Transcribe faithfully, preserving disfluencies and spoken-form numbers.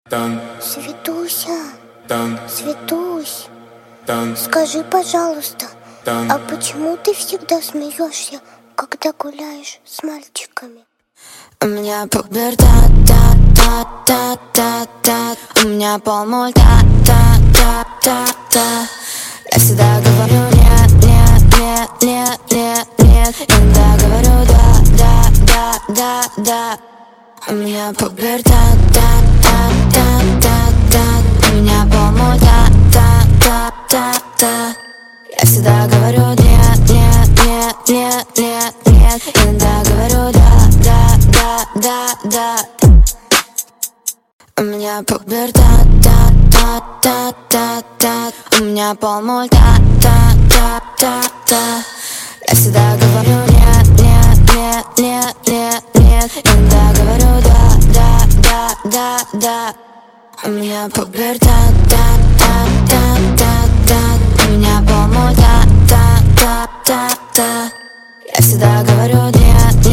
Светуся, Светусь, скажи, пожалуйста, а почему ты всегда смеешься, когда гуляешь с мальчиками? У меня пубертат, та та та та та у меня полмульта, та та та та. Я всегда говорю нет, нет, нет, нет, нет, нет. Иногда говорю да, да, да, да, да. У меня пубертат, та та та та та у меня полмульта, та та та та. Я всегда говорю нет, нет, нет, нет, нет, нет. Иногда говорю да, да, да, да, да. У меня пубертат, та та та та та у меня полмульта, та та та та. Я всегда говорю нет, нет, нет, нет, нет, нет. Иногда говорю да, да, да, да, да. У меня пубертат, та та та та та у меня полмульта, та та та та. Я всегда говорю нет.